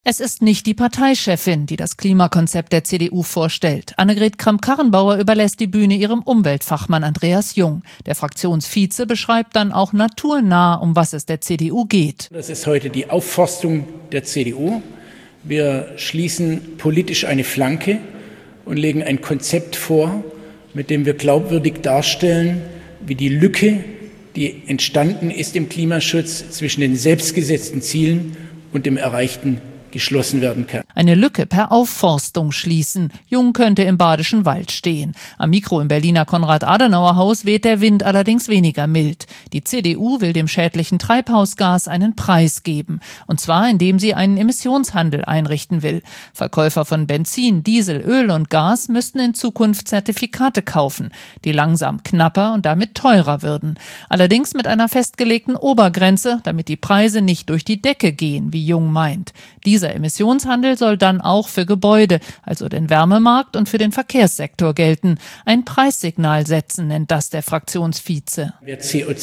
Es ist nicht die Parteichefin, die das Klimakonzept der CDU vorstellt. Annegret Kramp-Karrenbauer überlässt die Bühne ihrem Umweltfachmann Andreas Jung. Der Fraktionsvize beschreibt dann auch naturnah, um was es der CDU geht. Das ist heute die Aufforstung der CDU. Wir schließen politisch eine Flanke und legen ein Konzept vor, mit dem wir glaubwürdig darstellen, wie die Lücke, die entstanden ist im Klimaschutz, zwischen den selbstgesetzten Zielen und dem Erreichten geschlossen werden kann. Eine Lücke per Aufforstung schließen. Jung könnte im Badischen Wald stehen. Am Mikro im Berliner Konrad-Adenauer-Haus weht der Wind allerdings weniger mild. Die CDU will dem schädlichen Treibhausgas einen Preis geben. Und zwar, indem sie einen Emissionshandel einrichten will. Verkäufer von Benzin, Diesel, Öl und Gas müssten in Zukunft Zertifikate kaufen, die langsam knapper und damit teurer würden. Allerdings mit einer festgelegten Obergrenze, damit die Preise nicht durch die Decke gehen, wie Jung meint. Dieser Emissionshandel soll dann auch für Gebäude, also den Wärmemarkt und für den Verkehrssektor gelten. Ein Preissignal setzen, nennt das der Fraktionsvize. Wer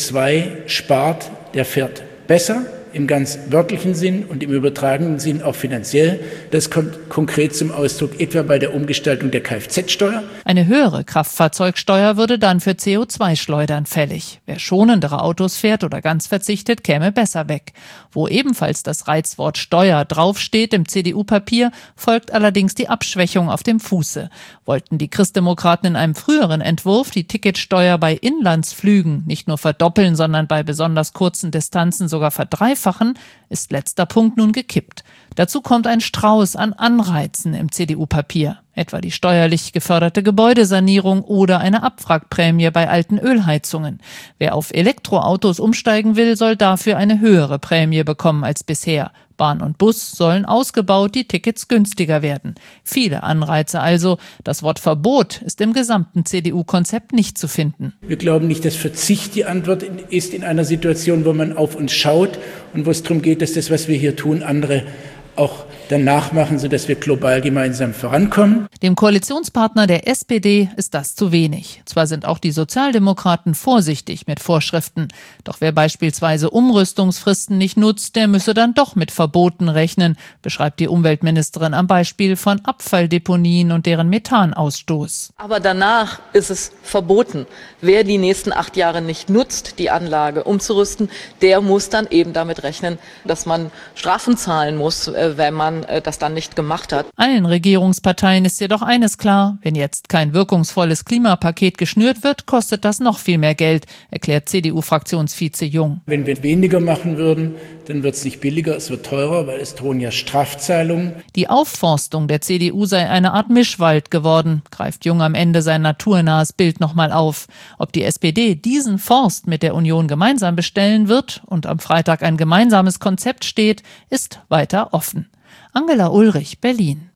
CO2 spart, der fährt besser im ganz wörtlichen Sinn und im übertragenen Sinn auch finanziell. Das kommt konkret zum Ausdruck etwa bei der Umgestaltung der Kfz-Steuer. Eine höhere Kraftfahrzeugsteuer würde dann für CO2-Schleudern fällig. Wer schonendere Autos fährt oder ganz verzichtet, käme besser weg. Wo ebenfalls das Reizwort Steuer draufsteht im CDU-Papier, folgt allerdings die Abschwächung auf dem Fuße. Wollten die Christdemokraten in einem früheren Entwurf die Ticketsteuer bei Inlandsflügen nicht nur verdoppeln, sondern bei besonders kurzen Distanzen sogar verdreifachen, ist letzter Punkt nun gekippt. Dazu kommt ein Strauß an Anreizen im CDU-Papier, etwa die steuerlich geförderte Gebäudesanierung oder eine Abwrackprämie bei alten Ölheizungen. Wer auf Elektroautos umsteigen will, soll dafür eine höhere Prämie bekommen als bisher. Bahn und Bus sollen ausgebaut, die Tickets günstiger werden. Viele Anreize also. Das Wort Verbot ist im gesamten CDU-Konzept nicht zu finden. Wir glauben nicht, dass Verzicht die Antwort ist in einer Situation, wo man auf uns schaut und wo es darum geht, dass das, was wir hier tun, andere auch danach machen, sodass wir global gemeinsam vorankommen. Dem Koalitionspartner der SPD ist das zu wenig. Zwar sind auch die Sozialdemokraten vorsichtig mit Vorschriften, doch wer beispielsweise Umrüstungsfristen nicht nutzt, der müsse dann doch mit Verboten rechnen, beschreibt die Umweltministerin am Beispiel von Abfalldeponien und deren Methanausstoß. Aber danach ist es verboten. Wer die nächsten 8 Jahre nicht nutzt, die Anlage umzurüsten, der muss dann eben damit rechnen, dass man Strafen zahlen muss, wenn man das dann nicht gemacht hat. Allen Regierungsparteien ist jedoch eines klar: Wenn jetzt kein wirkungsvolles Klimapaket geschnürt wird, kostet das noch viel mehr Geld, erklärt CDU-Fraktionsvize Jung. Wenn wir weniger machen würden, dann wird es nicht billiger, es wird teurer, weil es drohen ja Strafzahlungen. Die Aufforstung der CDU sei eine Art Mischwald geworden, greift Jung am Ende sein naturnahes Bild nochmal auf. Ob die SPD diesen Forst mit der Union gemeinsam bestellen wird und am Freitag ein gemeinsames Konzept steht, ist weiter offen. Angela Ulrich, Berlin.